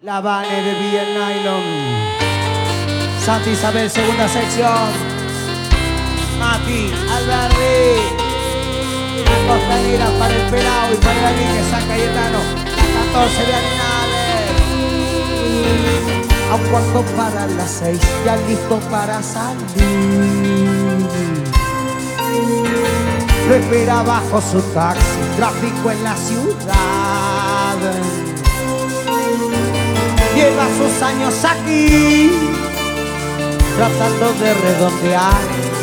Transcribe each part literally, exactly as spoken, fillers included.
La Vane de Villa Nylon. Santa Isabel, segunda sección. Mati, Alberri. La costanera para el pelao y para la línea San Cayetano. La catorce de Arenales. A un cuarto para las seis, ya listo para salir. Lo espera bajo su taxi, tráfico en la ciudad. Lleva sus años aquí, tratando de redondear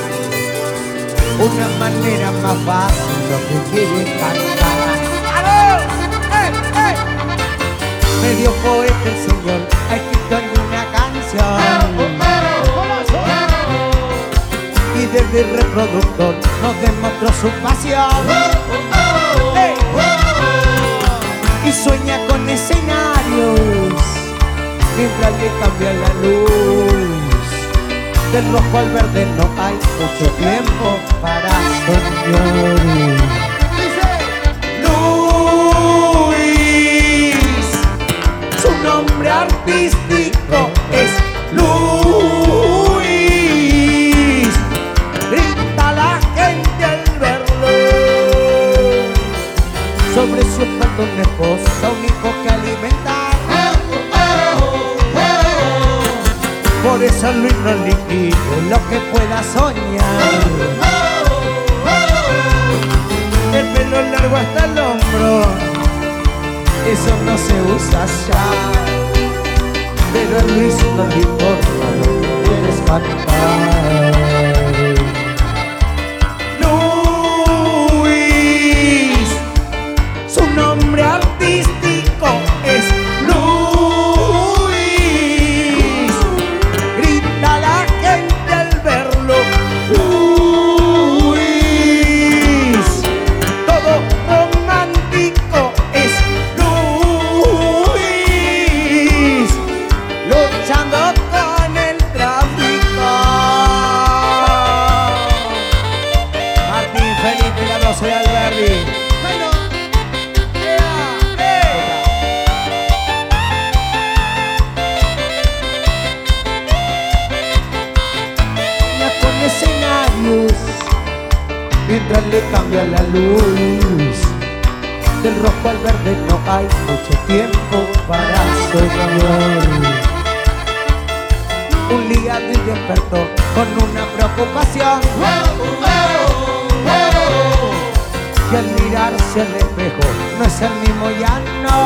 una manera más fácil lo que quiere cantar. ¡Aló! ¡Eh, eh! Medio poeta el señor, ha escrito alguna canción. Y desde el reproductor nos demostró su pasión. ¡Eh! Y sueña con escenarios mientras le cambia la luz. Del rojo al verde no hay mucho tiempo para soñar. Luis, su nombre artístico es Luis. Grita la gente al verlo. Sobre su espalda una esposa, un hijo que alimentar. Por eso Luis no liquide lo que pueda soñar. El pelo largo hasta el hombro, eso no se usa ya. Pero a Luis no le importa lo que quieres cantar. Luis, su nombre artístico es soy Alberri. Bueno, yeah, hey. Ya con escenarios mientras le cambia la luz. Del rojo al verde no hay mucho tiempo para soñar. Un día Luis despertó con una preocupación. Que al mirarse al espejo no es el mismo ya no.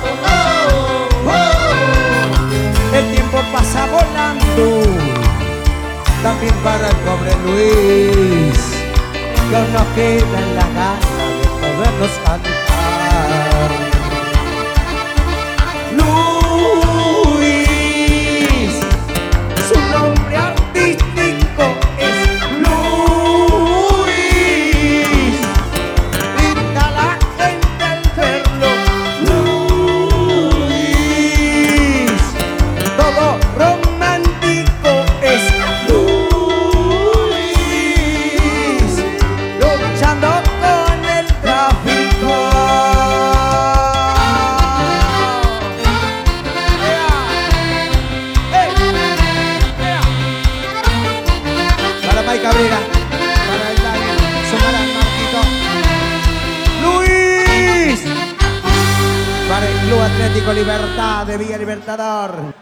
El tiempo pasa volando, también para el pobre Luis, que aún nos quedan las ganas de podernos cantar. Luis, su nombre artístico es Cabrera, para el Daniel, sumar al Marquito. Luis, para el Club Atlético Libertad de Villa Libertador.